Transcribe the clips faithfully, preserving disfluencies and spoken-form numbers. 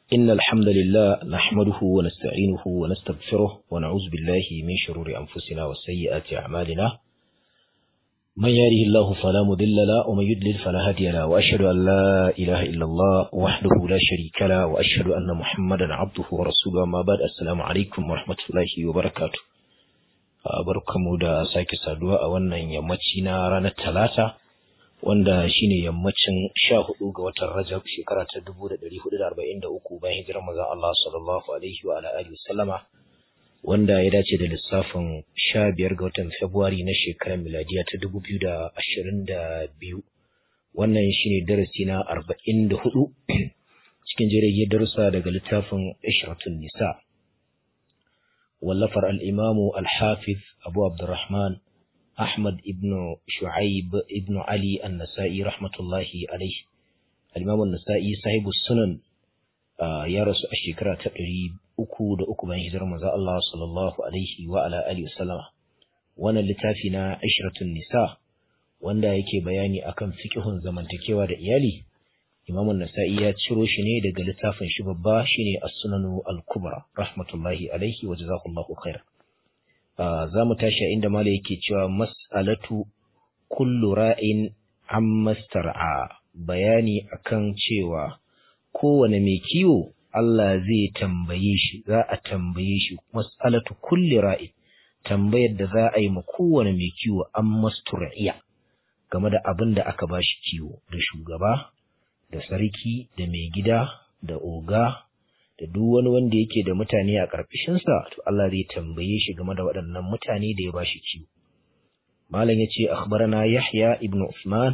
إن الحمد لله نحمده ونستعينه ونستغفره ونعوذ بالله من شرور أنفسنا وسيئات أعمالنا من يهده الله فلا مضل له ومن يضلل فلا هادي له وأشهد أن لا إله إلا الله وحده لا شريك له وأشهد أن محمدا عبده ورسوله أما بعد السلام عليكم ورحمة الله وبركاته barkamu da sake saduwa a wannan yammaci na ranar Talata wanda shine yammacin sha hudu ga watan Rajab shekara ta dubu da ɗari hudu da arba'in da uku bayan hijirar manzon Allah sallallahu alaihi wa alihi wasallama wanda ya dace da lissafin sha biyar ga watan Fabrairu na shekarar miladiya ta dubu biyu da ashirin da biyu. Wannan shine darasi na arba'in da hudu cikin jirgin darussa daga littafin Ishratun Nisa wallafar al-Imam al-Hafiz Abu Abdurrahman Ahmad ibn Shu'aib ibn Ali an-Nasa'i rahmatullahi alayhi. Al-Imam an-Nasa'i sahibu sunan ya rasu a shekara ta ɗari uku da uku bayan hijirar manzo Allah sallallahu alaihi wa ala alihi wasallam. Wannan littafi na Ishratun Nisa wanda yake bayani akan fiqhun zamantakewa da iyali, Imam an-Nasa'i ya ciro shi ne daga littafin shi babba shine As-Sunanu al-Kubra rahmatullahi alayhi wa jazakallahu khairan. za mu tashi inda mala yake cewa mas'alatu kullu ra'in amma star'a, bayani akan cewa kowane mai kiwo Allah zai tambaye shi, za a tambaye shi. Mas'alatu kulli ra'in, tambayar da za a yi ma kowane mai kiwo amma star'iya game da abin da aka bashi kiwo, da shugaba da sarki da mai gida da oga da duk wani wanda yake da mutane a ƙarƙashinsa, to Allah zai tambaye shi game da waɗannan mutane da ya bashi ciwo. Malam yace akhbarana Yahya ibn Uthman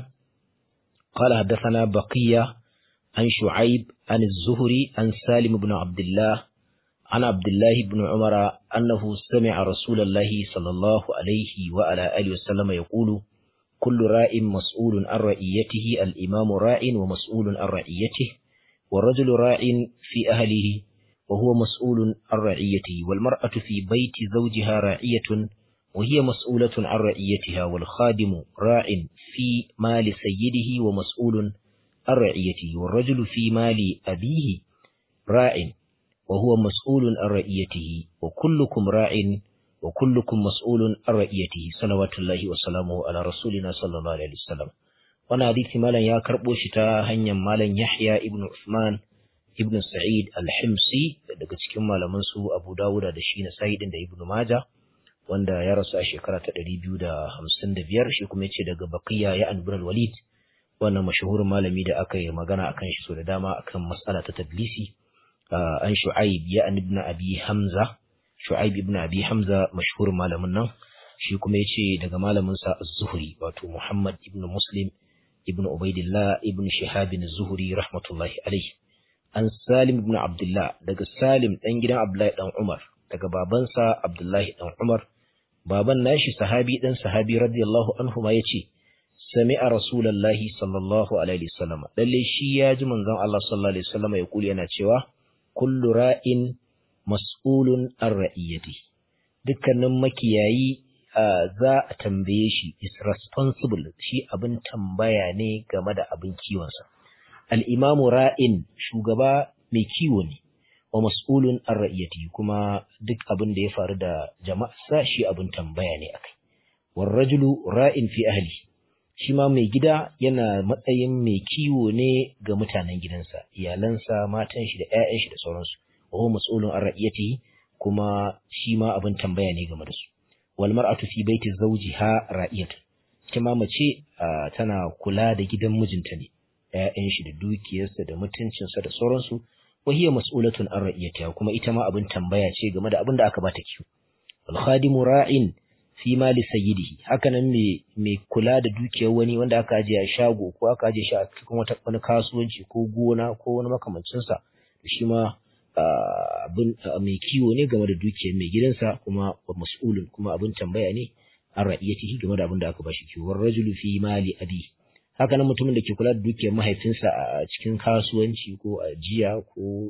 qala hadathana Baqiya an Shu'aib an Az-Zuhri an Salim ibn Abdullah an Abdullah ibn Umar annahu sami'a Rasulullahi sallallahu alayhi wa ala alihi wa sallam yaqulu kullu ra'in mas'ulun an ra'iyatihi al-imamu ra'in wa mas'ulun an ra'iyatihi والرجل راع في أهله وهو مسؤول عن رعيته والمرأة في بيت زوجها راعية وهي مسؤولة عن رعيتها والخادم راع في مال سيده ومسؤول عن رعيته والرجل في مال أبيه راع وهو مسؤول عن رعيته وكلكم راع وكلكم مسؤول عن رعيته صلوات الله وسلامه على رسولنا صلى الله عليه وسلم. Wannan hadisi malam ya karbo shi ta hanyar malam Yahya ibn Uthman ibn Sa'id al-Himsi daga cikin malaman su Abu Dawud da shi na Sa'id da Ibn Majah, wanda ya rasu a shekara ta ɗari biyu da hamsin da biyar. Shi kuma yace daga Baqiya ya ibn al-Walid, wannan mashhurin malami da aka yi magana akan shi so da dama akan mas'ala ta tadlisi. An Shu'aib ya ibn Abi Hamza, Shu'aib ibn Abi Hamza mashhurin malamin nan, shi kuma yace daga malamin sa Az-Zuhri wato Muhammad ibn Muslim ibn Ubaidillah ibn Shihab az-Zuhri rahmatullahi alayhi. An Salim ibn Abdullah daga Salim dan gidan Abdullahi dan Umar daga babansa Abdullahi dan Umar, baban nashi sahabi dan sahabi radiyallahu anhu ma yace sami'a Rasulullahi sallallahu alaihi wasallam, lalle shi ya ji manzon Allah sallallahu alaihi wasallam ya kuli yana cewa kullu ra'in mas'ulun an ra'iyatihi, dukkanin makiyayi Uh, za a tambaye shi, is responsible, shi abin tambaya ne game da abin kiwonsa. Al'imamu ra'in, shugaba mai kiwo ne, wa mas'ulun an ra'iyati, kuma duk abin da ya faru da jama'arsa shi abin tambaya ne akai. Warrajulu ra'in fi ahli, shi ma mai gida yana matsayin mai kiwo ne ga mutanen gidansa, iyalansa, matan shi da ‘ya'yan shi da sauransu. Wa huwa mas'ulun an ra'iyati, kuma shi ma abin tambaya ne game da su. wal mar'atu fi baiti zawjiha ra'iyatun, kuma mace tana kula da gidan mijinta ne, ƴaƴan shi da dukiyarsa da mutuncinsa da sauransu. wa hiya mas'ulatun an ra'iyatiha, kuma ita ma abin tambaya ce game da abin da aka bata kiwo. wal khadimu ra'in fi mali sayyidihi, haka nan me me kula da dukiyar wani wanda aka ajiye a shago ko aka ajiye shi a cikin wata wani kasuwanci ko gona ko wani makamancin sa, shi ma abin mai kiwo ne game da dukiyar mai gidansa, kuma mas'ulun, kuma abin tambaya ne an ra'iyatihi game da abin da aka bashi kiwo. war rajulu fi mali abi, haka nan mutumin da ke kula da dukiyar mahaifinsa a cikin kasuwanci ko ajiya ko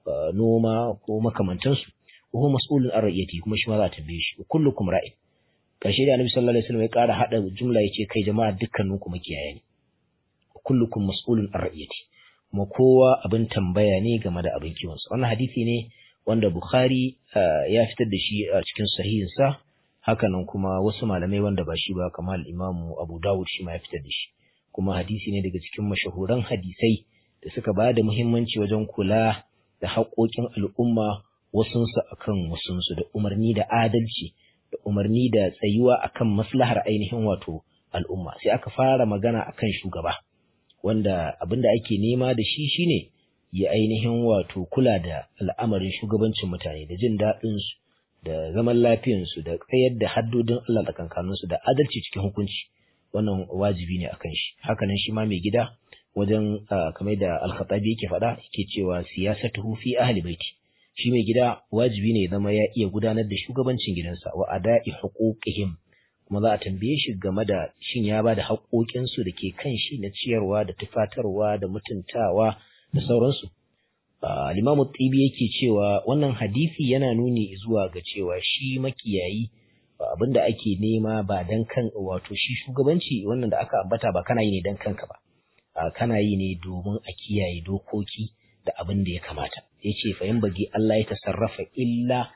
noma ko makamantansu, wa huwa mas'ulun an ra'iyatihi, kuma shi ma za a tambaye shi. kullukum ra'in, karshe da Annabi sallallahu alaihi wasallam ya ƙara hada jumla yace kai jama'a dukkaninku makiyaya ne. kullukum mas'ulun an ra'iyatihi, kuma kowa abin tambaya ne game da abin kiwonsa. Wannan hadisi ne wanda Bukhari ya fitar da shi a cikin sahihinsa, hakanan kuma wasu malamai wanda ba shi ba kamar Imam Abu Dawud shi ma ya fitar da shi. Kuma hadisi ne daga cikin mashahuran hadisai da suka ba da muhimmanci wajen kula da haƙoƙin al'umma wasunsu akan wasunsu, da umarni da adalci, da umarni da tsayuwa akan maslahar ainihin wato al'umma. Sai aka fara magana akan shugaba, wanda abin da ake nema da shi shine ya ainihin wato kula da al'amarin shugabancin mutane, da jin daɗinsu, da zaman lafiyansu, da tsayar da haddodin Allah tsakankaninsu, da adalci cikin hukunci. Wannan wajibi ne akan shi. Hakanan shi ma mai gida wajen kamar da Al-Khattabi yake faɗa, yake cewa siyasatuhu fi ahli baiti. Shi mai gida wajibi ne ya zama ya iya gudanar da shugabancin gidansa wa ada'i huquqihim, kuma za a tambaye shi game da shin ya ba da haƙoƙinsu da ke kan shi na ciyarwa da tufatarwa da mutuntawa da sauransu. Al-Imam At-Tibi yake cewa wannan hadisi yana nuni zuwa ga cewa shi makiyayi abinda ake nema ba dan kan wato shi shugabanci wannan da aka ambata ba kana yi ne dan kanka ba, kana yi ne domin a kiyaye dokoki da abin da ya kamata. Yace fa yan bagi Allah ya tasarrafa illa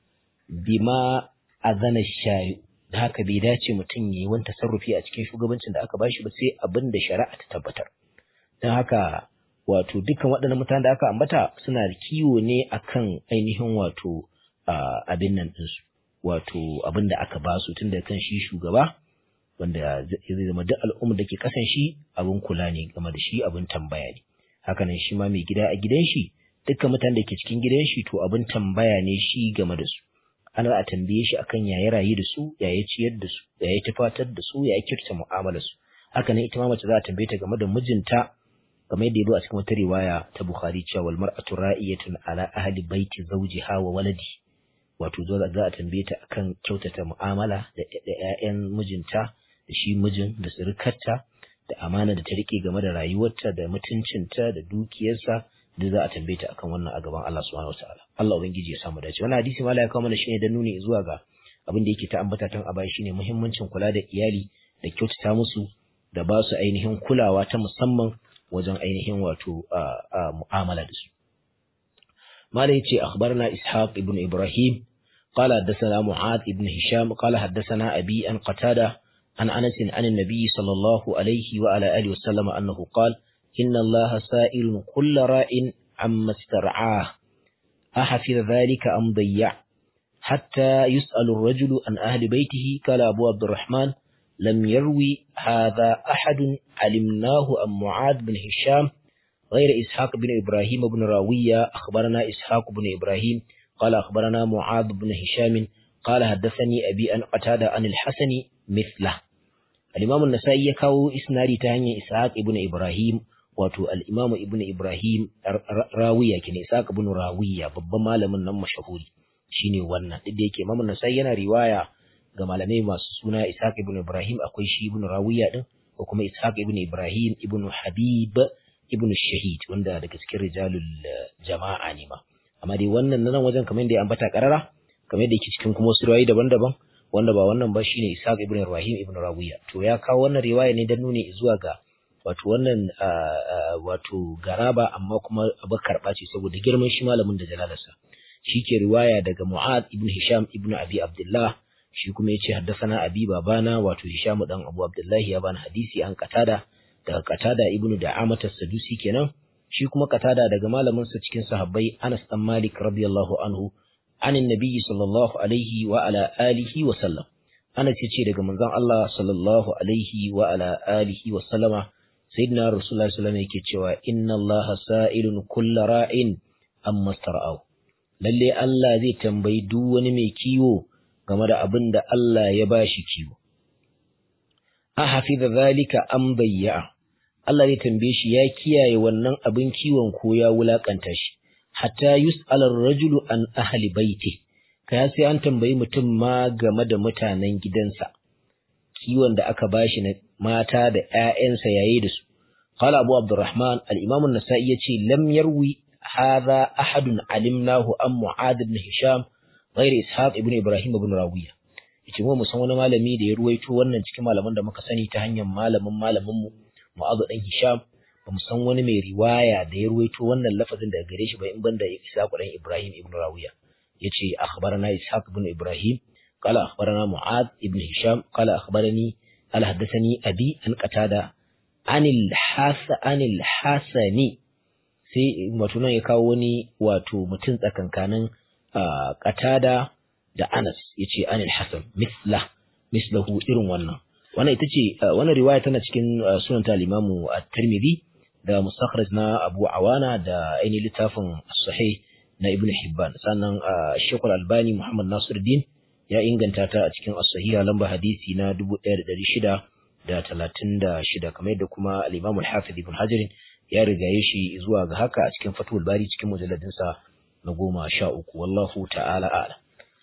bima azana shayu, da haka bai dace mutum yayi wani tasarrufi a cikin shugabancin da aka bashi ba sai abin da shari'a ta tabbatar. Dan haka wato dukkan waɗannan mutanen da aka ambata suna da kiwo ne akan ainihin wato abin nan ɗinsu, wato abin da aka ba su tun da kan shi shugaba, wanda zai zama duk al'ummar da ke kasan shi abin kula ne game da shi, abin tambaya ne. Hakanan shi ma mai gida a gidan shi, dukkan mutanen da ke cikin gidan shi to abin tambaya ne shi game da su. Ana a tambaye shi akan yaya rayu da su, yaya ciyar da su, yaya tufatar da su, yaya kirta mu'amalar su. Hakanan ita ma mace za a tambaye ta game da mijinta, kamar yadda ya zo a cikin wata riwaya ta Bukhari cewa wal mar'atu ra'iyatun ala ahli baiti zawjiha wa waladi. Wato za a tambaye ta akan kyautata mu'amala da ƴaƴan mijinta, da shi mijin, da surukarta, da amana da ta rike game da rayuwarta, da mutuncinta, da dukiyarsa, duk za a tambaye ta akan wannan a gaban Allah subhanahu wataala. Allah ubangiji ya samu dace. Wannan hadisi ma ya kawo mana shine da nuni zuwa ga abin da yake ta ambata tun a baya, shine muhimmancin kula da iyali da kyautata musu, da ba su ainihin kulawa ta musamman wajen ainihin wato mu'amala da su. Malai yace akhbarna Ishaq ibn Ibrahim قال حدثنا معاذ ابن هشام قال حدثنا أبي أن قتادة عن أنس عن النبي صلى الله عليه وعلى آله وسلم أنه قال إن الله سائل كل راء عما استرعاه أحفظ ذلك أم ضيع حتى يسأل الرجل عن أهل بيته. قال أبو عبد الرحمن لم يروي هذا أحد علمناه عن معاذ بن هشام غير إسحاق بن إبراهيم بن راوية. أخبرنا إسحاق بن إبراهيم قال أخبرنا معاذ بن هشام قال حدثني أبي أن قتادة عن الحسن مثله. الإمام النسائي يكاو إسنادي تهني إسحاق ابن إبراهيم wato al-Imam Ibn Ibrahim Rawiya kine Isaac ibn Rawiya babban malamin nan mashahuri shine wannan. Duk da yake Imam Nasai yana riwaya ga malamai masu suna Isaac ibn Ibrahim, akwai shi Ibn Rawiya din, ko kuma Isaac ibn Ibrahim ibn Habib ibn Shahid wanda daga cikin rijalul jama'a ne ma. Amma dai wannan nan wajen kamar da ya ambata karara, kamar da yake cikin kuma wasu riwayoyi daban-daban wanda ba wannan ba shine Isaac ibn Ibrahim ibn Rawiya. To ya kawo wannan riwaya ne dan nuni zuwa ga wato wannan wato garaba amma kuma abu karɓa ce saboda girman shi malamin da jalalarsa. Shi ke riwaya daga Mu'ad ibn Hisham ibn Abi Abdullah, shi kuma yace haddathana abi babana wato Hisham dan Abu Abdullah ya bani hadisi an Qatada daga Qatada ibn Da'amat as-Sadusi kenan. Shi kuma Qatada daga malamin sa cikin sahabbai Anas dan Malik radiyallahu anhu anin nabiyyi sallallahu alaihi wa ala alihi wa sallam. Anas yace daga manzon Allah sallallahu alaihi wa ala alihi wa sallama sayyidina Rasulullah sallallahu alaihi wasallam yake cewa inna Allah sa'ilun kulla ra'in amma stara'u. Lalle Allah zai tambayi duk wani mai kiwo game da abin da Allah ya bashi kiwo. A hafiza zalika am bayya. Allah zai tambaye shi ya kiyaye wannan abin kiwon ko ya wulakanta shi. Hatta yus'ala ar-rajulu an ahli baiti. Kai sai an tambayi mutum ma game da mutanen gidansa. Kiwon da aka bashi na mata da ƴaƴansa yayi da su. Qala Abu Abdurrahman al-Imam an-Nasa'i yace lam yarwi hadha ahadun alimnahu an Mu'adh ibn Hisham ghayr Ishaq ibn Ibrahim ibn Rawiya. Yace mu musan wani malami da ya ruwaito wannan cikin malaman da muka sani ta hanyar malamin malamin mu Mu'adh dan Hisham ba mu san wani mai riwaya da ya ruwaito wannan lafazin daga gare shi ba in banda Ishaq dan Ibrahim ibn Rawiya yace akhbarana Ishaq ibn Ibrahim qala akhbarana Mu'adh ibn Hisham qala akhbarani al hadathani abi an qatada anil hasa anil hasani sai wato nan ya kawo wani wato mutum tsakankanin qatada da Anas yace anil hasan misla mislahu irin wannan wannan ita ce wannan riwaya tana cikin sunan ta al-Imam at-Tirmidhi da mustakhraj na Abu Awana da ainihin littafin sahih na Ibn Hibban sannan Sheikh Al-Albani Muhammad Nasiruddin ya inganta ta a cikin as-sahiha lamba hadisi na dubu ɗaya da ɗari shida da talatin da shida kamar yadda kuma al-Imam al-Hafiz Ibn Hajar ya rigaye shi zuwa ga haka a cikin Fathul Bari cikin mujalladin sa na goma sha uku wallahu ta'ala a'lam.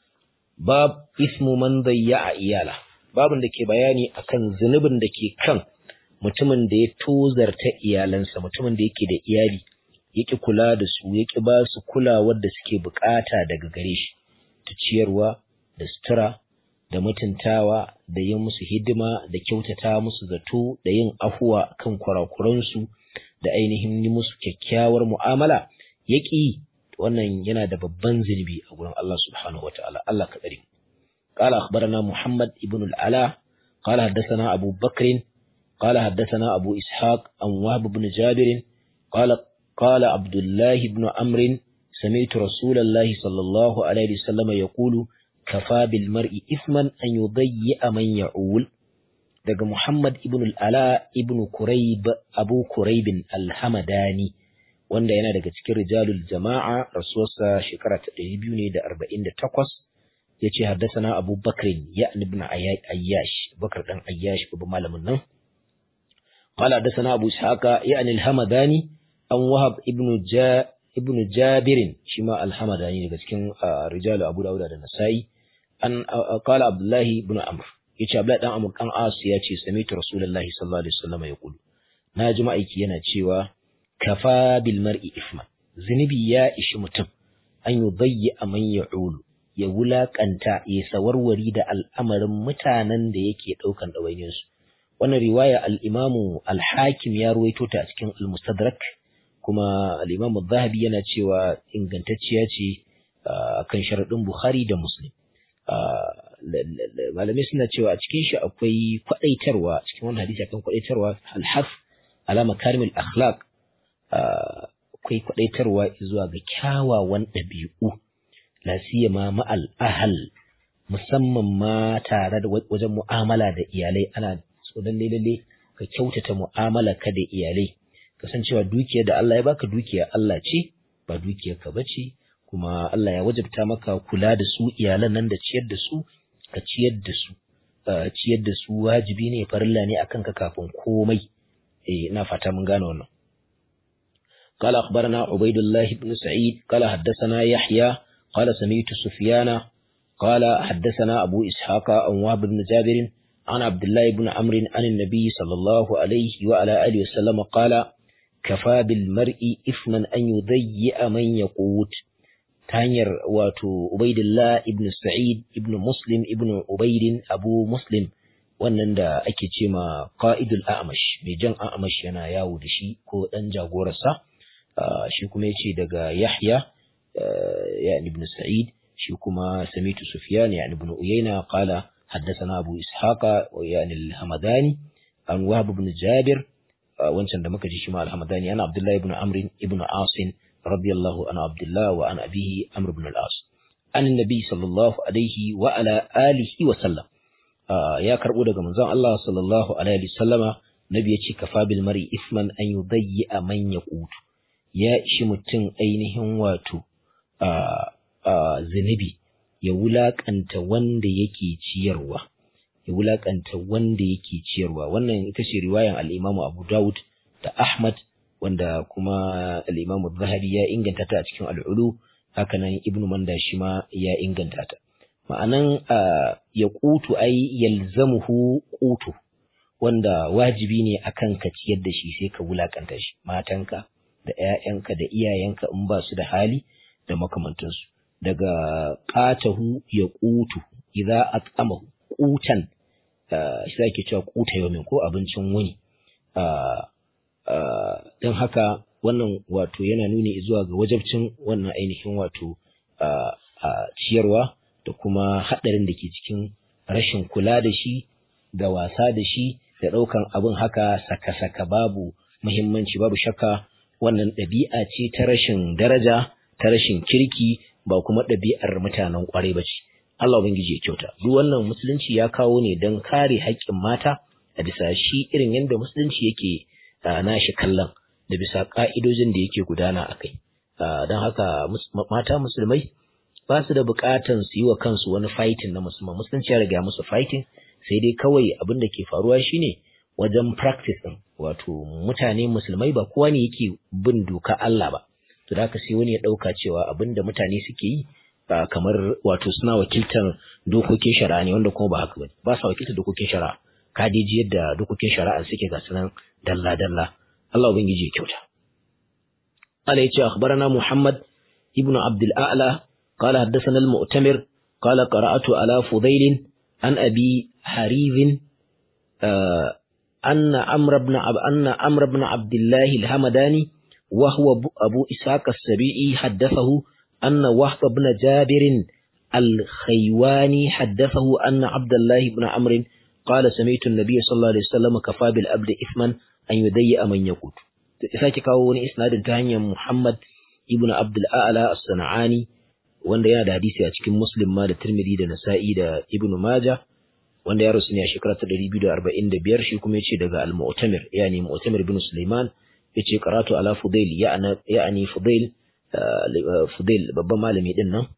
Bab ismu man dayya iyala babin da ke bayani akan zunubin da ke kan mutumin da ya tozarta iyalansa mutumin da yake da iyali yake kula da su yake ba su kulawar da suke bukata daga gare shi ta ciyarwa da sutura da mutuntawa da yin musu hidima da kyautata musu zato da yin afuwa kan kurakuransu da ainihin yi musu kyakkyawar mu'amala yaki wannan yana da babban zunubi a gurin Allah subhanahu wataala Allah ka tsare mu قال أخبرنا محمد ابن العلاء قال حدثنا أبو بكر قال حدثنا أبو إسحاق عن وهب بن جابر قال قال عبد الله بن عمرو سمعت رسول الله صلى الله عليه وسلم يقول كفى بالمرء إثما أن يضيع من يعول daga Muhammad ibn al-Ala ibn Kurayb Abu Kurayb al-Hamadani wanda yana daga cikin rijalul jama'a rasuwarsa shekara ta ɗari biyu ne da arba'in da takwas yace haddathana Abu Bakr ya ibn Ayyash Bakar dan Ayyash babban malamin nan qala haddathana Abu Ishaq ya al-Hamadani an Wahab ibn Ja ibn Jabir shima al-Hamadani daga cikin rijalu Abu Dawud da Nasa'i an qala Abdullah ibn Amr yace Abdullah dan Amr kan As yace sami'tu Rasulullahi sallallahu alaihi wasallam yaqulu naji ma'aiki yana cewa kafa bil mar'i ifma zinubi ya ishi mutum an yudayyi man ya'ulu ya wulakanta ya sawarwari da al'amarin mutanen da yake daukan dawainin su wannan riwaya al-Imam al-Hakim ya ruwaito ta a cikin al-Mustadrak kuma al-Imam al-Zahabi yana cewa ingantacciya ce akan sharadin Bukhari da Muslim malamai suna cewa a cikin shi akwai kwadaitarwa cikin wannan hadisi akan kwadaitarwa al-haf ala makarimil akhlaq akwai kwadaitarwa zuwa ga kyawawan dabi'u la siyama ma'al ahl musamman ma tare da wajen mu'amala da iyalai ana so dan lalle ka kyautata mu'amala ka da iyalai kasancewa dukiyar da Allah ya baka dukiya Allah ce ba dukiyar ka bace kuma Allah ya wajabta maka kula da su iyalan nan da ciyar da su ka ciyar da su ciyar da su wajibi ne farilla ne akan ka kafin komai eh ina fata mun gane wannan قال أخبرنا عبيد الله بن سعيد قال حدثنا يحيى قال سمعت سفيان قال حدثنا أبو إسحاق عن وهب بن جابر عن عبد الله بن عمرو عن النبي صلى الله عليه وعلى آله وسلم قال كفى بالمرء إثما أن يضيع من يقوت تانير واتو عبيد الله بن سعيد بن مسلم بن عبيد أبو مسلم wannan da ake ce ma qa'idul a'mash mai jan a'mash yana yawo da shi ko dan jagorarsa shi kuma yace daga Yahya ya ibn Sa'id shi kuma samitu Sufyan ya ibn Uyayna qala haddathana Abu Ishaqa wa ya al-Hamadani an Wahb ibn Jabir wancan da muka ji shi ma al-Hamadani ana Abdullah ibn Amr ibn Asim radiyallahu anhu Abdullah wa an abihi Amr ibn al-As an annabi sallallahu alaihi wa ala alihi wa sallam ya karbo daga manzon Allah sallallahu alaihi wasallama nabi yace kafa bil mar'i isman an yudayyi man yaqut ya ishi mutum ainihin wato zinubi ya wulakanta wanda yake ciyarwa ya wulakanta wanda yake ciyarwa wannan ita ce riwayan al-Imam Abu Dawud da Ahmad wanda kuma al-Imam Az-Zahabi ya inganta ta a cikin al-Ulu haka nan Ibn Manda shi ma ya inganta ta ma'anan ya qutu ai yalzamuhu qutu wanda wajibi ne akan ka ciyar da shi sai ka wulakanta shi matanka da ƴaƴanka da iyayenka in ba su da hali da makamantansu daga qatahu ya qutu idza at'amahu qutan shi ake cewa quta yawmin ko abincin wuni don haka wannan wato yana nuni zuwa ga wajabcin wannan ainihin wato ciyarwa da kuma haɗarin da ke cikin rashin kula da shi da wasa da shi da ɗaukan abin haka saka-saka babu muhimmanci. Babu shakka wannan ɗabi'a ce ta rashin daraja, ta rashin kirki, ba kuma ɗabi'ar mutanen ƙwarai ba ce. Allah ubangiji ya kyauta. Duk wannan musulunci ya kawo ne don kare haƙƙin mata a bisa shi irin yadda musulunci yake nashi kallon da bisa ƙa'idojin da yake gudana a kai. Don haka mata musulmai ba su da buƙatan su yi wa kansu wani fighting na musamman. Musulunci ya riga musu fighting, sai dai kawai abin da ke faruwa shine wajen practice ɗin, wato mutane musulmai ba kowa ne yake bin doka Allah ba. To da haka sai wani ya ɗauka cewa abin da mutane suke yi kamar wato suna wakiltar dokokin shari'a ne, wanda kuma ba haka ba. Ba sa wakiltar dokokin shari'a. Ka dai ji yadda dokokin shari'a suke ga sunan dalla-dalla. Allah ubangiji ya kyauta. Allah ya ce akhbarana Muhammad ibn Abdul A'la قال حدثنا المؤتمر قال قرأت على فضيل عن أبي حريز آه أن عمرو بن أن عمرو بن عبد الله الهمداني وهو أبو إسحاق السبيعي حدثه أن وهب بن جابر الخيواني حدثه أن عبد الله بن عمرو قال سمعت النبي صلى الله عليه وسلم كفى بالعبد إثما أن يضيء من يقوت. sake kawo wani isnadin ta hanyar Muhammad ibn Abdul A'la as-Sana'ani wanda yana da hadisi a cikin Muslim ma da Tirmidhi da Nasa'i da Ibn Majah, wanda ya rasu ne a shekara ta ɗari biyu da arba'in da biyar. Shi kuma yace daga Al-Mu'tamir, yani Mu'tamir ibn Sulaiman, yace qara'atu ala Fudail, ya'ani ya'ani Fudail Fudail babban malami din nan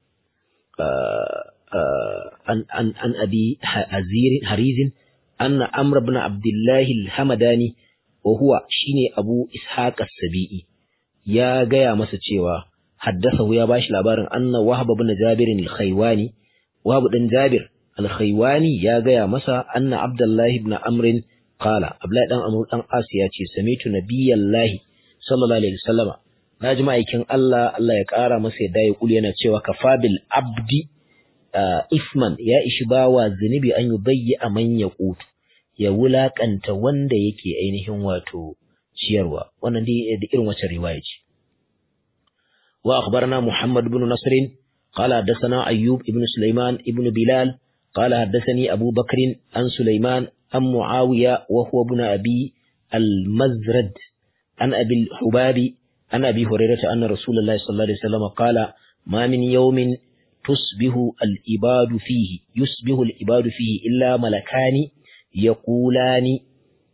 an an an abi Hazir Harizin anna Amr ibn Abdullah al-Hamadani wa huwa shine Abu Ishaq as-Sabi'i ya gaya masa cewa haddathahu ya bashi labarin anna Wahab ibn Jabir al-Khaywani, Wahab dan Jabir al-Khaywani ya gaya masa anna Abdullah ibn Amr qala, Abdullah dan Amr dan As ya ce sami'tu nabiyallahi sallallahu alaihi wasallam, naji ma'aikin Allah Allah ya kara masa yadda ya kuli yana cewa kafabil abdi isman, ya ishi bawa zunubi an yubayyi man yaqut, ya wulakanta wanda yake ainihin wato ciyarwa. Wannan dai da irin wacce riwaya ce. Wa akhbarana Muhammad ibn Nasr qala hadathana Ayyub ibn Sulaiman ibn Bilal qala hadathani Abu Bakr an Sulaiman an Muawiya wa huwa ibn Abi al-Mazrad an Abi al-Hubab an Abi Hurairah anna Rasulullah sallallahu alaihi wasallam qala ma min yawmin tusbihu al-ibadu fihi yusbihu al-ibadu fihi illa malakani yaqulani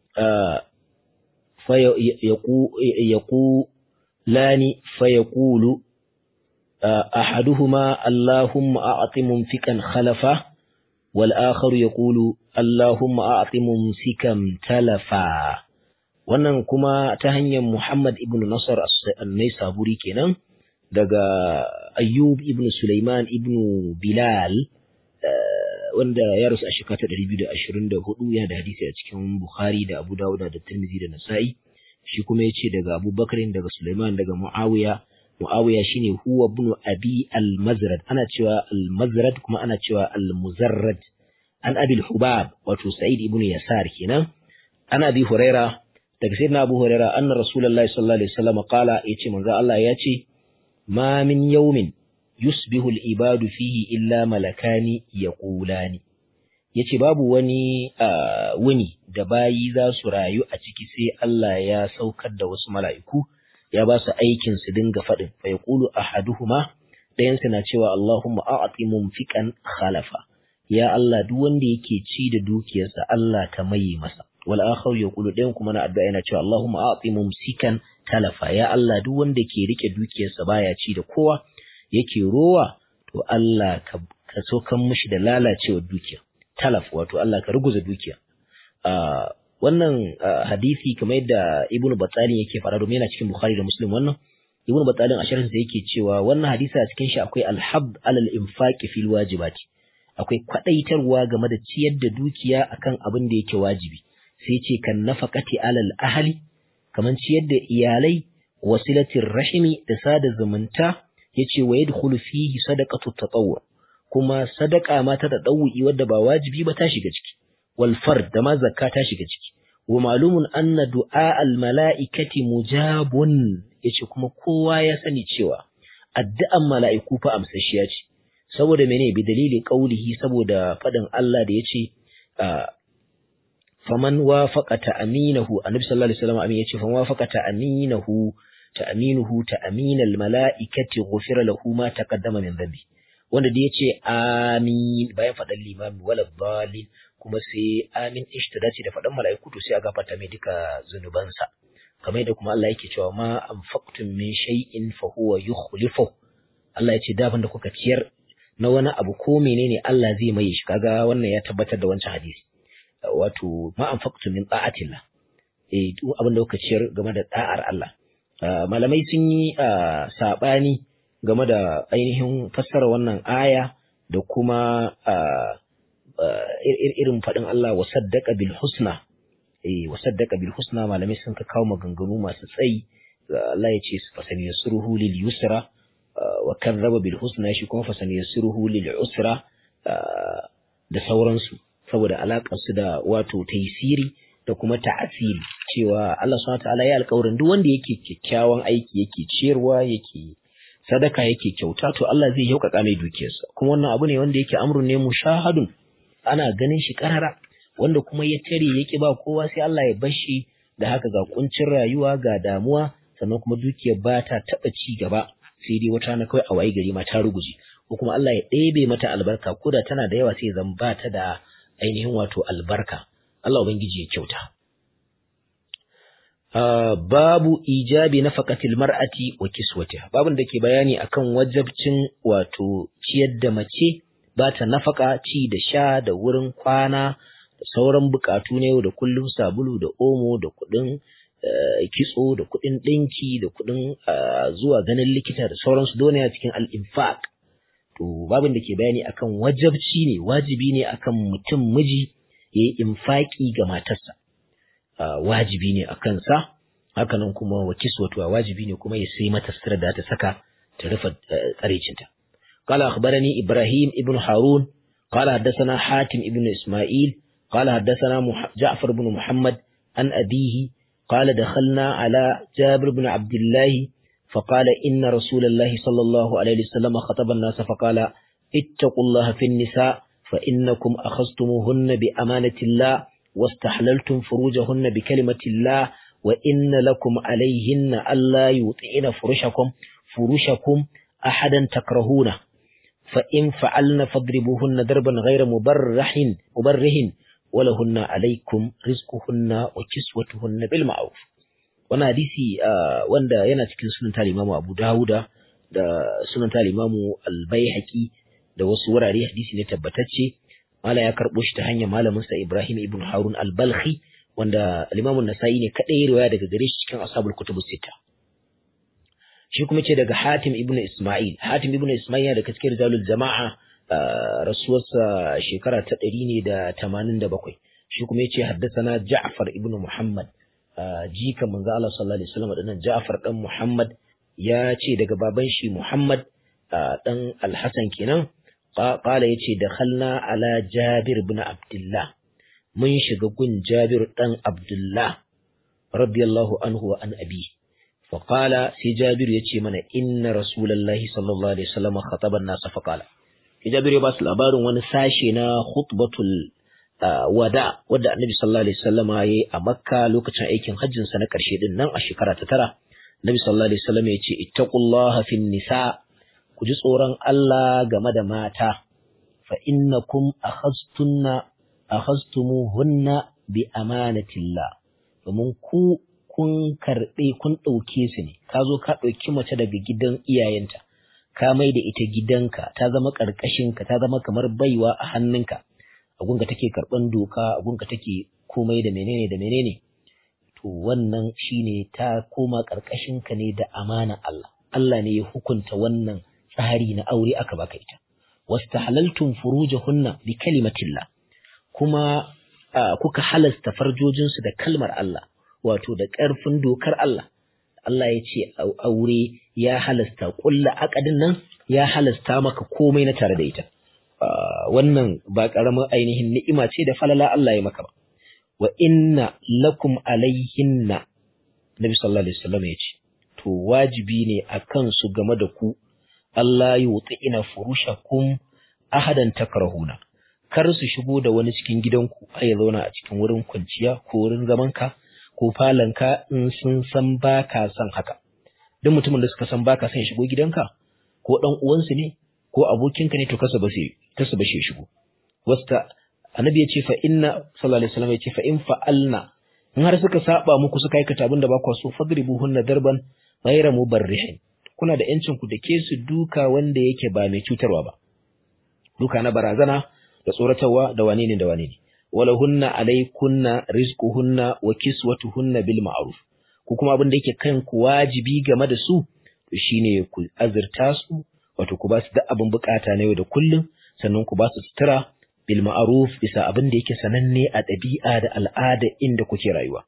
فيقولان فيقول أحدهما اللهم أعط ممسكا خلفا والآخر يقول اللهم أعط ممسكا تلفا. wannan kuma ta hanyar Muhammad ibn Nasr an-Naisaburi kenan daga Ayyub ibn Sulaiman ibn Bilal wanda ya rasu a shekara ta ɗari biyu da ashirin da hudu, yana da hadisi a cikin Bukhari da Abu Dawud da Tirmidhi da Nasa'i. Shi kuma yace daga Abu Bakr daga Sulaiman daga Muawiya. Muawiya shine huwa ibn Abi al-Mazrad, ana cewa al-Mazrad kuma ana cewa al-Muzarrad. An Abi al-Hubab wato Sa'id ibn Yasar kenan. Ana Abi Huraira daga sayyidina Abu Huraira anna Rasulullahi sallallahu alaihi wasallam qala, yace manzo Allah yace ma min yawmin yusbihu al-ibadu fihi illa malakani yaqulani, yace babu wani wuni da bayi za su rayu a ciki sai Allah ya saukar da wasu mala'iku ya ba su aikin su dinga fadin fa yaqulu ahaduhuma, dayan su na cewa Allahumma a'ti mumfiqan khalafa, ya Allah duk wanda yake ci da dukiyarsa Allah ka maye masa. Wal akhar yaqulu, dayan kuma na addu'a yana cewa Allahumma a'ti mumsikan talafa, ya Allah duk wanda ke rike dukiyarsa baya ci da kowa yake rowa, to Allah ka ka sokan mishi da lalacewar dukiya. Talaf wato Allah ka ruguza dukiya. Uh, wannan uh, hadisi kamar yadda Ibn Battalin yake fara, domin yana cikin Bukhari da Muslim. Wannan Ibn Battalin a sharhinsa yake cewa wannan hadisi a cikin shi akwai alhab alal infaqi fil wajibati, akwai kwadaitarwa game da ciyar da dukiya akan abin da yake wajibi. Sai ce kan nafaqati alal ahli, kaman ciyar da iyalai, wasilatir rahimi da sada zumunta, yace wa yadkhulu fihi sadaqatu tatawwu, kuma sadaka ma ta tadawwi wadda ba wajibi ba ta shiga ciki, wal fard da ma zakka ta shiga ciki, wa ma'lumun anna du'a al-mala'ikati mujabun, yace kuma kowa ya sani cewa addu'an mala'iku fa amsashiya ce, saboda mene bi dalilin qaulihi, saboda fadin Allah da yace faman wafaqa ta'aminahu, annabi sallallahu alaihi wasallam amin yace faman wafaqa ta'aminahu ta'aminuhu ta'aminal mala'ikati ghufira lahu ma taqaddama min dhanbi, wanda da yace amin bayan fadan limami wala dhalin, kuma sai amin ishtidati da fadan mala'iku, to sai a gafarta mai duka zunubansa, kamar yadda kuma Allah yake cewa ma anfaqtum min shay'in fa huwa yukhlifu, Allah yace da abin da kuka ciyar na wani abu ko menene Allah zai mai shi. Kaga wannan ya tabbatar da wancan hadisi, wato ma anfaqtum min ta'atillah, eh duk abin da kuka ciyar game da da'ar Allah. Malamai sun yi sabani game da ainihin fassara wannan aya da kuma irin faɗin Allah wa saddaqa bil husna, eh wa saddaqa bil husna, malamai sun ka kawo maganganu masu tsayi. Allah ya ce fasani yasruhu lil yusra wa karraba bil husna, shi kuma fasani yasruhu lil usra da sauransu, saboda alaƙar su da wato taysiri da kuma ta'asiri, cewa Allah subhanahu wataala ya alƙawarin duk wanda yake kyakkyawan aiki, yake ciyarwa, yake sadaka, yake kyauta, to Allah zai yaukaka mai dukiyarsa. Kuma wannan abu ne wanda yake amrun ne mushahadun, ana ganin shi karara. Wanda kuma ya tare yake ba kowa, sai Allah ya bar shi da haka, ga kuncin rayuwa, ga damuwa, sannan kuma dukiyar ba ta taɓa ci gaba, sai dai wata na kawai a wayi gari ma ta ruguje, ko kuma Allah ya ɗebe mata albarka, ko da tana da yawa sai zan ba ta da ainihin wato albarka. Allah ubangiji ya kyauta. Uh, babu ijabi nafaqatil mar'ati wa kiswatiha, babun da ke bayani akan wajabcin wato ciyar da mace, ba ta nafaka, ci da sha da wurin kwana da sauran bukatu na yau da kullum, sabulu da omo da kuɗin uh, kitso da kuɗin ɗinki da kuɗin uh, zuwa ganin likita da sauransu, dole a cikin al-infaq. To babun da ke bayani akan wajabci ne, wajibi ne akan mutum miji ya yi infaki ga matarsa, uh, wajibi ne a kansa. Hakanan kuma wa kiswatu, wajibi ne kuma ya sai mata sutura da ta saka ta rufe tsarecinta. Qala akhbarani Ibrahim ibn Harun qala haddathana Hatim ibn Isma'il qala haddathana Ja'far ibn Muhammad an abihi qala dakhalna ala Jabir ibn Abdullah فقال إن رسول الله صلى الله عليه وسلم خطب الناس فقال اتقوا الله في النساء فإنكم أخذتموهن بأمانة الله واستحللتم فروجهن بكلمة الله وإن لكم عليهن ألا يطئن فرشكم فرشكم أحدا تكرهونه فإن فعلن فاضربوهن ضربا غير مبرح مبرح ولهن عليكم رزقهن وكسوتهن بالمعروف. Wannan hadisi wanda yana cikin sunan Imam Abu Dawuda da sunan Imam Al-Baihaqi da wasu wurare, hadisi ne tabbatacce. Mala ya karbo shi ta hanyar malamin sa Ibrahim ibn Harun al-Balkhi, wanda al-Imam an-Nasa'i ne kadai riwaya daga gare shi cikin ashabul kutubus sita. Shi kuma ce daga Hatim ibn Isma'il. Hatim ibn Isma'il daga cikin rijalul jama'a, rasuwarsa shekara ta ɗari ne da tamanin da bakwai. Shi kuma yace haddathana Ja'far ibn Muhammad, jika manzo Allah sallallahu alaihi wasallam dinnan Ja'far dan Muhammad, ya ce daga baban shi Muhammad dan Al-Hasan kenan. Qala yace dakhalna ala Jabir ibn Abdullah, mun shiga gun Jabir dan Abdullah radiyallahu anhu wa an abi. Fa qala, sai Jabir yace mana inna rasulullahi sallallahu alaihi wasallam khataba an-nas fa qala. Jabir ya ba su labarin wani sashe na khutbatul wada wadda Annabi sallallahu alaihi wasallam yayi a Makka lokacin aikin hajjin sa na karshe din nan a shekara ta tara. Annabi sallallahu alaihi wasallam yace ittaqullaha fin nisa, ku ji tsoron Allah game da mata, fa innakum akhastunna akhastumuhunna bi amanatillah, domin ku kun karbe kun dauke su ne, ka zo ka dauki mace daga gidan iyayenta, ka mai da ita gidanka, ta zama karkashinka, ta zama kamar baiwa a hannunka, agunka take karban doka, agunka take komai da menene da menene. To wannan shine ta koma karkashinka ne da amana Allah. Allah ne ya hukunta wannan tsari na aure aka baka ita. Wastahlaltum furujahunna bi kalimatillah, kuma kuka halasta farjojinsu da kalmar Allah, wato da ƙarfin dokar Allah. Allah ya ce aure ya halasta, kulla akadin nan ya halasta maka komai na tare da ita. Wannan ba ƙaramin ainihin ni'ima ce da falala Allah ya maka ba. wa inna lakum alaihinna Nabi sallallahu alaihi wasallam ya ce to wajibi ne akan su game da ku Allah yutina furushakum ahadan takrahuna kar su shigo da wani cikin gidanku ai zauna a cikin wurin kwanciya ko wurin zamanka ko falanka in sun san baka san haka duk mutumin da suka san baka san shigo gidanka ko dan uwansu ne ko abokinka ne to kasa ba sai kasa ba shi shigo wasta annabi ya ce fa inna sallallahu alaihi wasallam ya ce fa in fa'alna in har suka saba muku suka aikata abin da ba ku so fadribuhunna darban ghayra mubarrihin kuna da yancin ku dake su duka wanda yake ba mai cutarwa ba duka na barazana da tsoratarwa da wane ne da wane ne walahunna alaykunna rizquhunna wa kiswatuhunna bil ma'ruf ku kuma abin da yake kan ku wajibi game da su to shine ku azurta su wato ku ba su da abin bukata na yau da kullum sannan ku ba su sutura bil ma'ruf bisa abin da yake sananne a ɗabi'a da al'ada inda kuke rayuwa.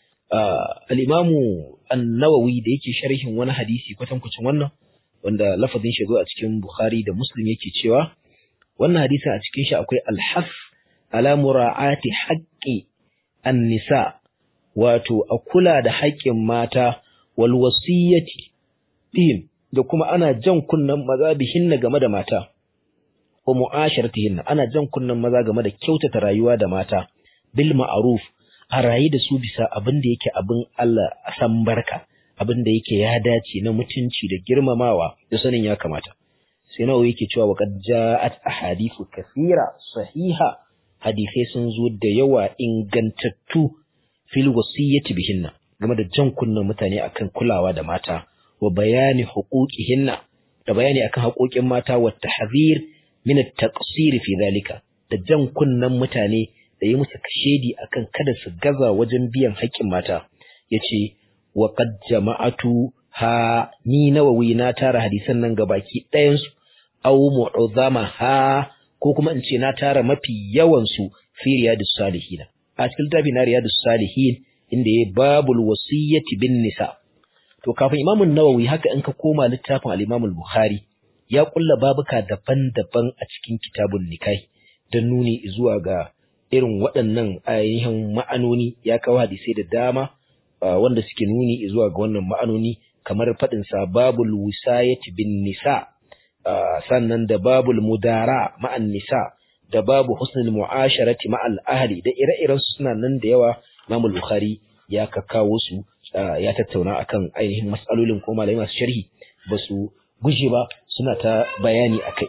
Al-Imamu An-Nawawi da yake sharhin wani hadisi kwatankwacin wannan wanda lafazin shi zo a cikin Bukhari da Muslim yake cewa wannan hadisi a cikin shi akwai al-haf ala mura'ati haqqi an-nisa wato a kula da haƙƙin mata wal wasiyati bihim da kuma ana jan kunnan maza bihinna game da mata wa mu'asharatihin ana jan kunnan maza game da kyautata rayuwa da mata bil ma'ruf a rayi da su bisa abin da yake abin Allah san barka abin da yake ya dace na mutunci da girmamawa da sanin ya kamata sai nawa yake cewa wa qad ja'at ahadithu kathira sahiha hadisai sun zo da yawa ingantattu fil wasiyyati bihinna game da jan kunnan mutane akan kulawa da mata wa bayani huquqihinna da bayani akan haƙoƙin mata wa tahzir min at-taqsir fi dhalika da jan kunnan mutane da yi musu kashedi akan kada su gaza wajen biyan haƙƙin mata yace wa qad jama'atu ha ni Nawawi na tara hadisan nan gabaki ɗayan su aw mu'zama ha ko kuma in ce na tara mafi yawan su fi riyadus salihin a cikin littafin na riyadus salihin inda yayi babul wasiyyati bin nisa to kafin Imam Nawawi haka in ka koma littafin al-Imam al-Bukhari ya kulla babuka daban-daban a cikin kitabun nikahi don nuni zuwa ga irin waɗannan ainihin ma'anoni ya kawo hadisai da dama wanda suke nuni zuwa ga wannan ma'anoni kamar faɗin sa babul wisayati bin nisa sannan da babul mudara ma'an nisa da babu husnul mu'asharati ma'al ahli da ire-iren su suna nan da yawa Imam al-Bukhari ya kakkawo su ya tattauna akan ainihin mas'alolin ko malamai masu sharhi ba su guje ba suna ta bayani akai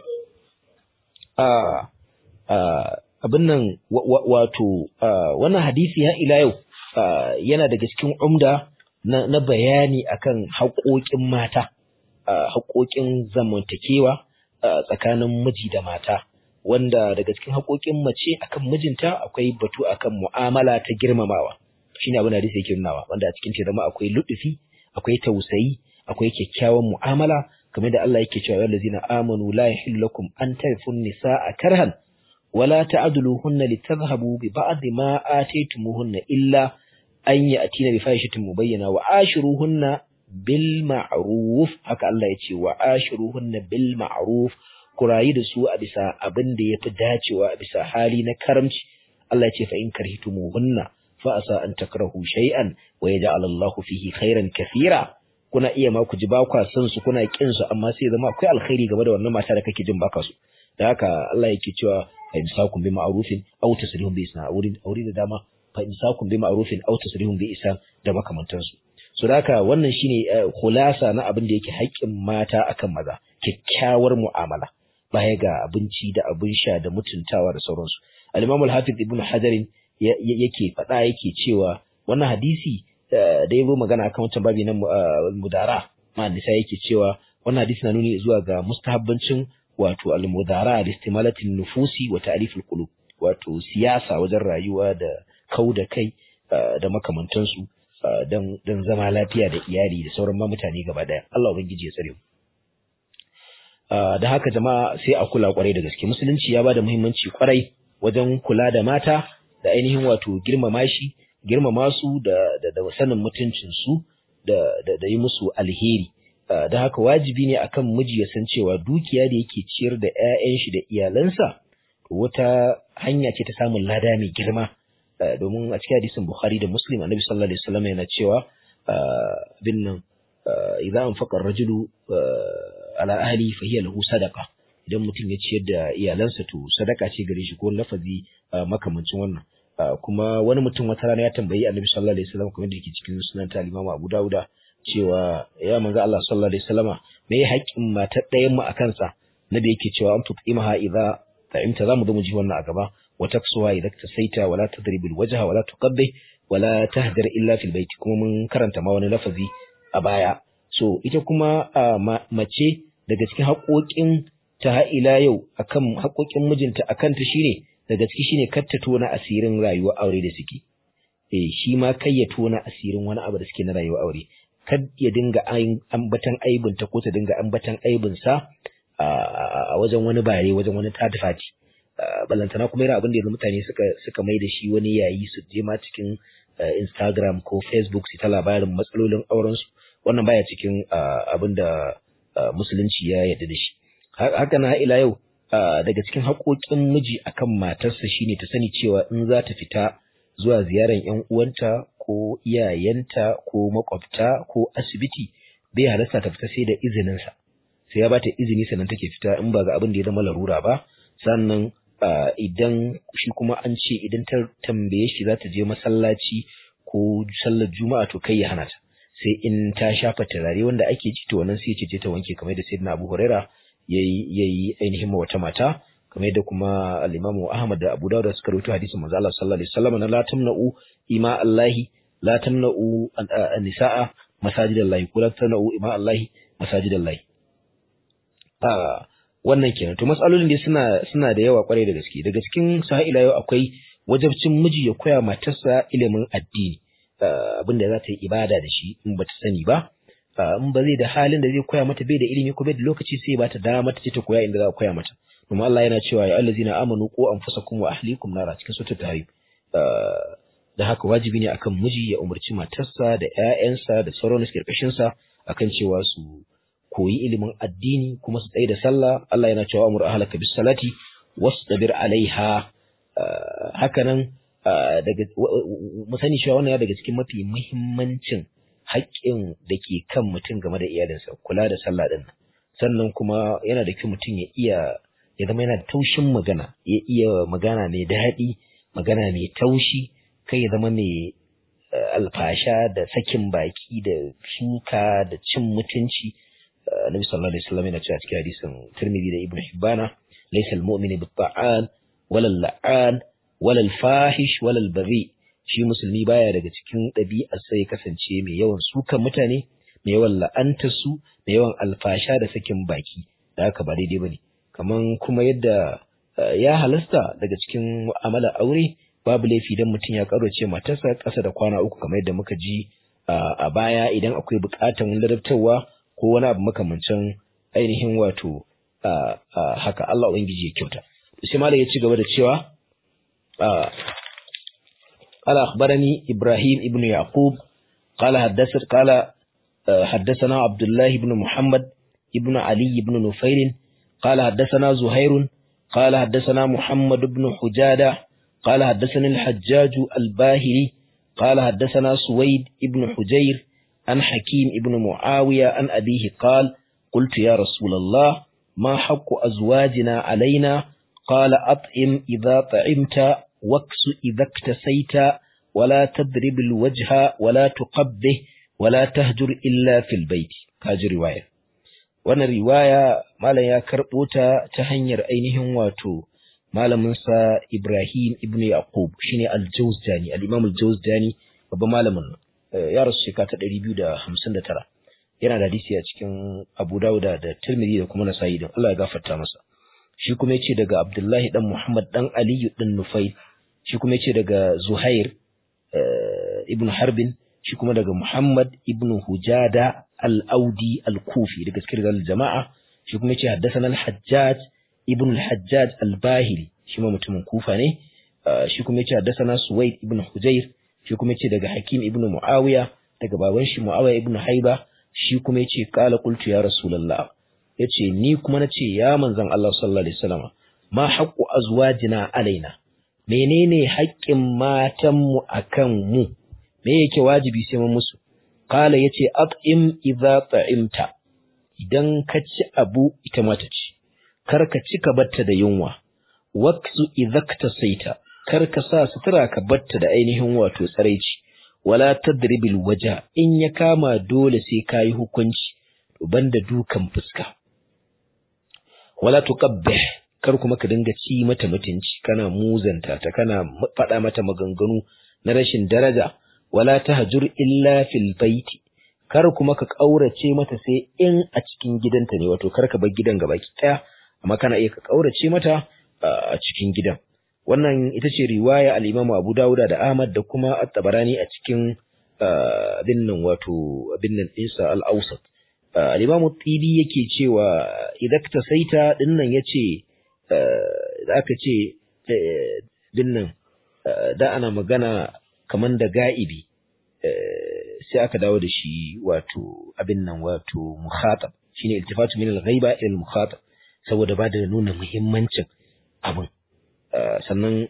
a abin nan wato wannan hadisi ya ila yau yana daga cikin umda na bayani akan haƙoƙin mata haƙoƙin zamantakewa tsakanin miji da mata wanda daga cikin haƙoƙin mace akan mijinta akwai batu akan mu'amala ta girmamawa shine abin da hadisi yake nunawa wanda a cikin ta zama akwai lutufi akwai tausayi akwai kyakkyawan mu'amala kamar da Allah yake cewa allazina amanu la yahillu lakum an tarfun nisaa karhan wala ta'duluhunna litadhhabu bi ba'd ma ataytumuhunna illa an ya'tina bi fahishatin mubayyana wa ashiruhunna bil ma'ruf haka Allah yace wa ashiruhunna bil ma'ruf ku rayu da su a bisa abin da yafi dacewa a bisa hali na karamci Allah yace fa in karhitumuhunna fa asa an takrahu shay'an wa yaj'al Allahu fihi khairan kathira kuna iya ma ku ji ba kwa san su kuna kin su amma sai zama akwai alkhairi game da wannan mata da kake jin baka su da haka Allah yake cewa fa imsakum bi ma'rufin aw tasrihum bi ihsan aure aure da dama fa imsakum bi ma'rufin aw tasrihum bi ihsan da makamantan su so da haka wannan shine khulasa na abin da yake haƙƙin mata akan maza kyakkyawar mu'amala baya ga abinci da abin sha da mutuntawa da sauransu al-Imam al-Hafiz Ibn Hajar yake faɗa yake cewa wannan hadisi da yabo magana akan wancan babi na mudara ma nisa yake cewa wannan hadisi na nuni zuwa ga mustahabbancin wato al-mudara da istimalatin nufusi wa ta'rif al-qulub wato siyasa wajen rayuwa da kauda kai da makamantan su dan dan zama lafiya da iyali da sauran ma mutane gaba daya Allah ubangiji ya tsare mu da haka jama'a sai a kula kwarai da gaske musulunci ya bada muhimmanci kwarai wajen kula da mata da ainihin wato girmama shi girmama su da da, da sanin mutuncin su da da, da yi musu alheri da haka wajibi ne akan miji ya san cewa dukiya da yake ciyar da ƴaƴan shi da iyalansa wata hanya ce ta samun lada mai girma domin a cikin hadisin Bukhari da Muslim Annabi sallallahu alaihi wasallam yana cewa bin nan idza anfaqa ar-rajulu ala ahli fa hiya lahu sadaqa, idan mutum ya ciyar da iyalansa to sadaka ce gare shi, ko lafazi makamancin wannan. Kuma wani mutum wata rana ya tambayi Annabi sallallahu alaihi wasallam kamar da yake cikin sunan ta Imam Abu Dawuda cewa ya manzo Allah sallallahu alaihi wasallama me ya haƙƙin matar ɗayan mu akan sa. Nabi yake cewa an tut'imaha idza ta'imta, zamu zo mu ji wannan a gaba, wa taksuha idza tasaita wala tadrib alwajha wala tuqabbih wala tahdar illa fil bayt, kuma mun karanta ma wani lafazi a baya. So ita kuma mace daga cikin haƙoƙin ta ila yau akan haƙoƙin mijinta akan ta shine daga ciki shine kar ta tona asirin rayuwar aure da suke. Eh shi ma kai ya tona asirin wani abu da suke na rayuwar aure. Kad ya dinga ambatan aibin ta ko ta dinga ambatan aibin sa a wajen wani bare, wajen wani tadfati. Ballantana kuma yana abin da yanzu mutane suka suka mai da shi wani yayi, su je ma cikin Instagram ko Facebook su ta labarin matsalolin auren su. Wannan baya cikin abin da musulunci ya yarda da shi. Haka na ila yau daga cikin haƙoƙin miji akan matarsa shine ta sani cewa in za ta fita zuwa ziyarar ƴan uwanta ko iyayenta ko makwabta ko asibiti, bai halarta ta fita sai da izinin sa, sai ya bata izini sannan take fita, in ba ga abin da ya zama larura ba. Sannan idan shi kuma an ce idan ta tambaye shi za ta je masallaci ko sallar juma'a to kai ya hana ta, sai in ta shafa turare wanda ake ci to wannan sai ce ta wanke, kamar da sayyidina Abu Huraira yayi yayi ainihin wata mata, kamar yadda kuma al-Imam Ahmad da Abu Dawud suka rawaito hadisin manzo Allah sallallahu alaihi wasallam na la tamna'u ima Allahi la tamna'u an-nisaa masajidallahi, ko la tamna'u ima Allahi masajidallahi. Ah wannan kenan. To mas'alolin dai suna suna da yawa kwarai da gaske. Daga cikin sa'ila yau akwai wajibcin miji ya koya matarsa ilimin addini, abinda za ta yi ibada da shi in bata sani ba. In ba zai da halin da zai koya mata, bai da ilimi ko bai da lokaci, sai ba ta dama ta ce ta koya inda za a koya mata. Kuma Allah yana cewa ya allazina amanu qu anfusakum wa ahlikum nara, cikin suratul tahrim. Da haka wajibi ne akan miji ya umarci matarsa da ƴaƴansa da sauran su karkashin sa akan cewa su koyi ilimin addini kuma su tsaye da sallah. Allah yana cewa amur ahlaka bis salati wastabir alaiha. Hakanan daga mu sani cewa wannan ya daga cikin mafi muhimmancin haƙƙin da ke kan mutum game da iyalinsa, kula da sallah din. Sannan kuma yana da kyau mutum ya iya ya zama yana da taushin magana, ya iya magana mai daɗi, magana mai taushi, kai ya zama mai alfasha da sakin baki da suka da cin mutunci. Nabi sallallahu alaihi wasallam yana cewa cikin hadisin Tirmidhi da Ibn Hibbana, laysa al-mu'minu bit-ta'an wala al-la'an wala al-fahish wala al-baghi. Shi musulmi baya daga cikin ɗabi'ar sai kasance mai yawan sukan mutane, mai yawan la'antar su, mai yawan alfasha da sakin baki. Da haka ba daidai bane. Kaman kuma yadda ya halasta daga cikin mu'amala aure, babu laifi dan mutum ya karoce matarsa ƙasa da kwana uku, kamar yadda muka ji a baya, idan akwai buƙatar ladabtarwa ko wani abu makamancin ainihin wato haka. Allah ubangiji ya kyauta. Sai malai ya ci gaba da cewa qala akhbarani Ibrahim ibn Yaqub qala haddathana qala haddathana Abdullah ibn Muhammad ibn Ali ibn Nufair qala haddathana Zuhair qala haddathana Muhammad ibn Hujada qala haddathana al-Hajjaj al-Bahili qala haddathana Suwaid ibn Hujayr عن حكيم ابن معاوية عن أبيه قال قلت يا رسول الله ما حق أزواجنا علينا؟ قال أطعم إذا طعمت واكس إذا اكتسيت ولا تضرب الوجه ولا تقبه ولا تهجر إلا في البيت. هذه رواية. وانا رواية ما لا يكربوتا تهنير أينهم واتو ما لمنسى إبراهيم ابن يعقوب شيني الجوزجاني، الإمام الجوزجاني وبما لمن ya rasu shekara ta ɗari biyu da hamsin da tara. Yana da hadisi a cikin Abu Dawuda da Tirmidhi da kuma Nasa'i din. Allah ya gafarta masa. Shi kuma yace daga Abdullahi dan Muhammad dan Ali dan Nufayl. Shi kuma yace daga Zuhair ibn Harbin. Shi kuma daga Muhammad ibn Hujada al-Audi al-Kufi daga cikin jama'a. Shi kuma yace haddathana al-Hajjaj ibn al-Hajjaj al-Bahili. Shi ma mutumin Kufa ne. Shi kuma yace haddathana Suwaid ibn Hujayr. Shi kuma yace daga Hakim ibn Muawiya daga baban shi Muawiya ibn Haiba. Shi kuma yace qala qultu ya Rasulullah, yace ni kuma nace ya manzon Allah sallallahu alaihi wasallam, ma haqqu azwajina alaina, menene haƙƙin matanmu akan mu me yake wajibi sai mun musu qala yace at'im idza ta'imta idan ka ci abu ita ma ta ci kar ka ci ka batta da yunwa waqzu idza saita kar ka sa sutura ka batta da ainihin wato tsaraici wala tadribil waja in ya kama dole sai kai hukunci to banda dukan fuska wala tuqabbih kar kuma ka dinga ci mata mutunci kana muzanta ta kana faɗa mata maganganu na rashin daraja wala tahjur illa fil baiti kar kuma ka kaurace mata sai in a cikin gidanta ne wato kar ka bar gidan gabaki daya amma kana iya ka kaurace mata a cikin gidan wannan ita ce riwaya al-Imam Abu Dawud da Ahmad da kuma At-Tabarani a cikin abin nan wato abin nan Isa al-Awsat al-Imam Tibi yake cewa idan ta saita dinnan yace da aka ce dinnan da ana magana kaman da ga'ibi sai aka dawo da shi wato abin nan wato mukhatab shine iltifatu min al-ghaiba ila al-mukhatab saboda ba da nuna muhimmancin abin sannan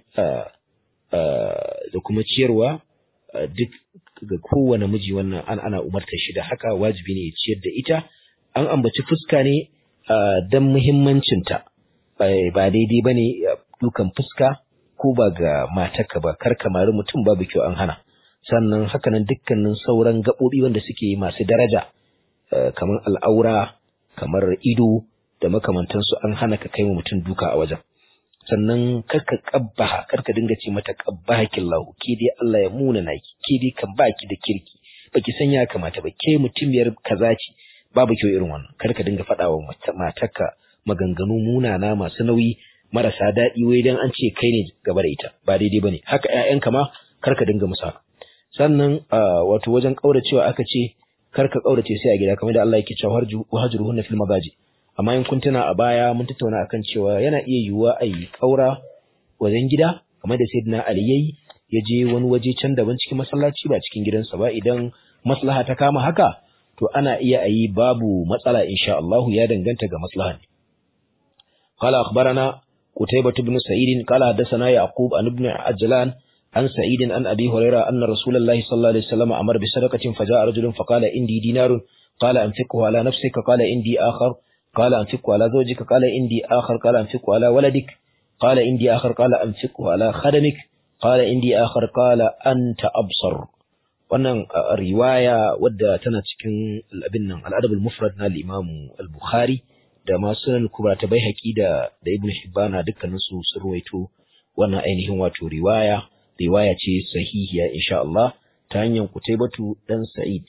da kuma ciyarwa duk ga kowane miji wannan an ana umartar shi da haka wajibi ne ya ciyar da ita an ambaci fuska ne dan muhimmancinta ba daidai bane dukan fuska ko ba ga matarka ba kar kamar mutum babu kyau an hana sannan hakanan dukkanin sauran gaɓoɓi wanda suke masu daraja kamar al'aura kamar ido da makamantansu an hana ka kai mutum duka a wajen sannan karka kabbaha karka dinga ce mata qabbaha killahu ke dai Allah ya muna naki ke dai kan baki da kirki baki san ya kamata ba ke mutumiyar kaza ce babu kyau irin wannan karka dinga faɗawa matarka maganganu munana masu nauyi marasa daɗi wai dan an ce kai ne gaba da ita ba daidai bane haka ƴaƴanka ma karka dinga musa sannan wato wajen kauracewa aka ce karka kaurace sai a gida kamar da Allah yake cewa harju wahjuruhunna fil mabaji amma in kun tuna a baya mun tattauna akan cewa yana iya yiwuwa a yi kaura wajen gida kamar da sayyidina Ali yayi ya je wani waje can daban cikin masallaci ba cikin gidansa ba idan maslaha ta kama haka to ana iya a yi babu matsala insha Allah ya danganta ga maslaha ne qala akhbarana qutaybah ibn sa'id qala hadathana yaqub an ibn ajlan عن سعيد عن أبي هريرة أن رسول الله صلى الله عليه وسلم أمر بصدقة فجاء رجل فقال إندي دينار قال أنفقه على نفسك قال إندي آخر قال أنفقه على زوجك قال إندي آخر قال أنفقه على ولدك قال إندي آخر قال أنفقه على خدمك قال إندي آخر قال أنت أبصر wannan riwaya wadda tana cikin abin nan al-adab al-mufrad na al-Imam al-Bukhari da ma sunan kubra ta Baihaqi da da Ibn Hibban dukkanin su sun ruwaito wannan ainihin wato riwaya riwaya ce sahihiya insha Allah ta hanyar Qutaybatu dan Sa'id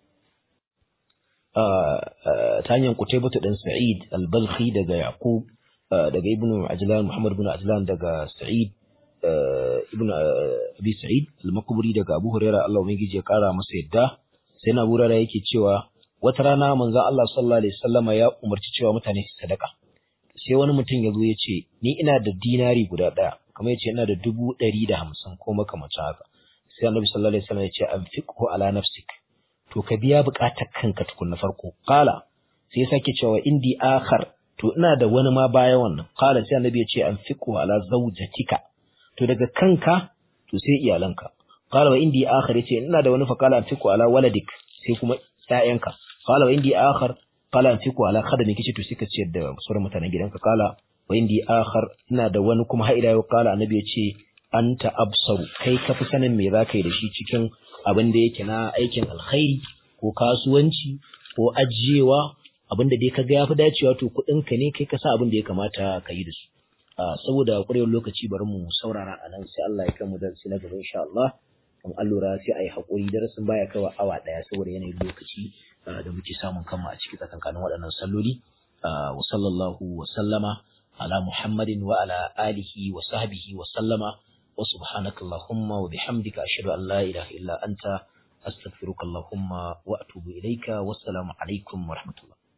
ta hanyar Qutaybatu dan Sa'id al-Balkhi daga Yaqub daga Ibn Ajlan Muhammad ibn Ajlan daga Sa'id ibn Abi Sa'id al-Maqburi daga Abu Hurairah Allah ubangiji ya kara masa yadda sai na Abu Hurairah yake cewa wata rana manzon Allah sallallahu alaihi wasallama ya umarci cewa mutane su sadaka sai wani mutum ya zo ya ce ni ina da dinari guda daya kamar yace ina da dubu ɗari da hamsin ko makamacin haka sai Annabi sallallahu alaihi wasallam ya ce anfiqhu ala nafsik to ka biya bukatar kanka tukun na farko qala sai ya sake cewa indi akhar to ina da wani ma baya wannan qala sai Annabi ya ce anfiqhu ala zawjatika to daga kanka to sai iyalanka qala wa indi akhar yace ina da wani fa qala anfiqhu ala waladik sai kuma ƴaƴanka qala wa indi akhar qala anfiqhu ala khadamika ce to sai ka ciyar da sauran mutanen gidanka qala wa indi akhar ina da wani kuma har ila yau qala annabi yace anta absaru kai ka fi sanin me zaka yi da shi cikin abin da yake na aikin alkhairi ko kasuwanci ko ajiyewa abin da dai kaga yafi dacewa to kudin ka ne kai ka sa abin da ya kamata ka yi da su saboda kurewar lokaci bari mu saurara anan sai Allah ya kai mu darasi na gaba insha Allah in allura sai ayi hakuri darasin baya kaiwa awa daya saboda yanayin lokaci da muke samun kanmu a cikin tsakankanin waɗannan salloli wa sallallahu wa sallama على محمد وعلى آله وصحبه وسلم وسبحانك اللهم وبحمدك أشهد أن لا إله إلا أنت أستغفرك اللهم وأتوب إليك والسلام عليكم ورحمة الله